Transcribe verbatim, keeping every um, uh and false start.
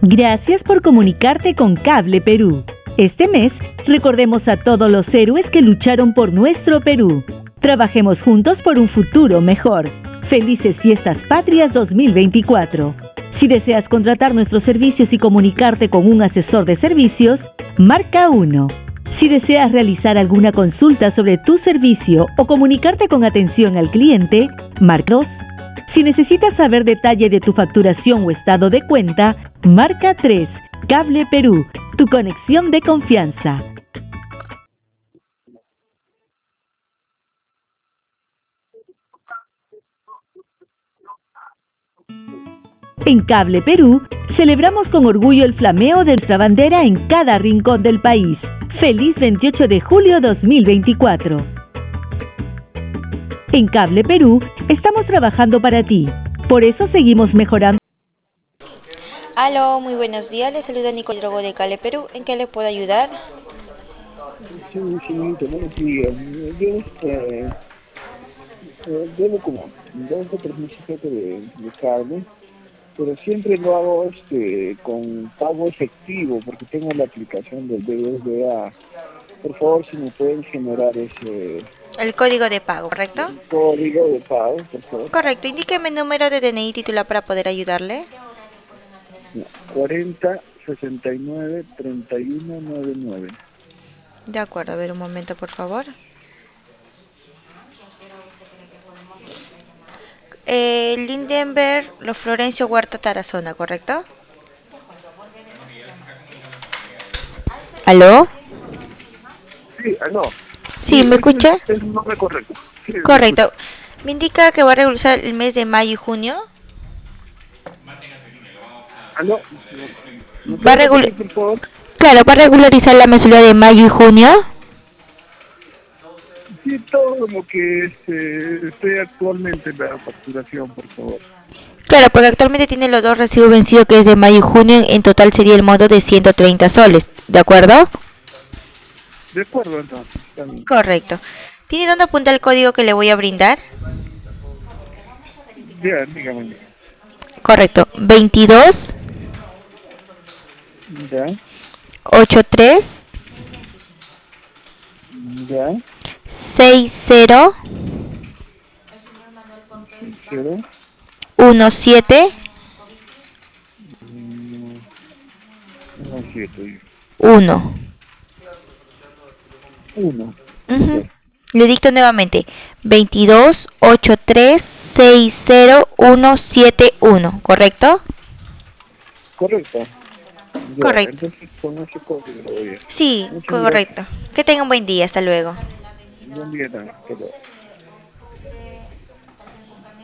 Gracias por comunicarte con Cable Perú. Este mes, recordemos a todos los héroes que lucharon por nuestro Perú. Trabajemos juntos por un futuro mejor. Felices Fiestas Patrias dos mil veinticuatro. Si deseas contratar nuestros servicios y comunicarte con un asesor de servicios, marca uno. Si deseas realizar alguna consulta sobre tu servicio o comunicarte con atención al cliente, marca dos. Si necesitas saber detalle de tu facturación o estado de cuenta, marca tres. Cable Perú, tu conexión de confianza. En Cable Perú, celebramos con orgullo el flameo de nuestra bandera en cada rincón del país. ¡Feliz veintiocho de julio dos mil veinticuatro! En Cable Perú, estamos trabajando para ti. Por eso seguimos mejorando. Aló, muy buenos días. Les saluda Nicole Drogo de Cable Perú. ¿En qué le puedo ayudar? Sí, señorita, buenos días. Yo este, eh, debo como dos o tres meses creo que de, de cable, pero siempre lo hago este con pago efectivo porque tengo la aplicación del B B V A. Por favor, si me pueden generar ese El código de pago, ¿correcto? código de pago, por favor. Correcto. Indíqueme el número de D N I titular para poder ayudarle. cuarenta sesenta y nueve treinta y uno noventa y nueve. De acuerdo, a ver un momento, por favor. Eh, Lindenberg, Los Florencio Huerta Tarazona, ¿correcto? ¿Aló? Sí, ah, no. Sí, ¿me escucha? Es un nombre correcto. Sí, me Correcto. Me indica que va a regularizar el mes de mayo y junio. Ah, no. ¿Me Va a puede regul- repetir, por favor? Claro, va a regularizar la mensualidad de mayo y junio. Sí, todo lo que este, estoy actualmente en la facturación, por favor. Claro, porque actualmente tiene los dos recibos vencidos que es de mayo y junio. En total sería el monto de ciento treinta soles. ¿De acuerdo? De acuerdo, entonces. Está bien. Correcto. ¿Tiene dónde apuntar el código que le voy a brindar? Ya, dígame. Correcto. veintidós Ya, ochenta y tres ya, sesenta cero, diecisiete mm, uno, siete, uno. uno. Ujú. Le dicto nuevamente. veintidós ochenta y tres sesenta diecisiete uno. ¿Correcto? Correcto. Ya, Correcto. entonces con ese código lo voy a. Sí, Muchas gracias. correcto. Que tenga un buen día. Hasta luego. Buen día también. Hasta luego.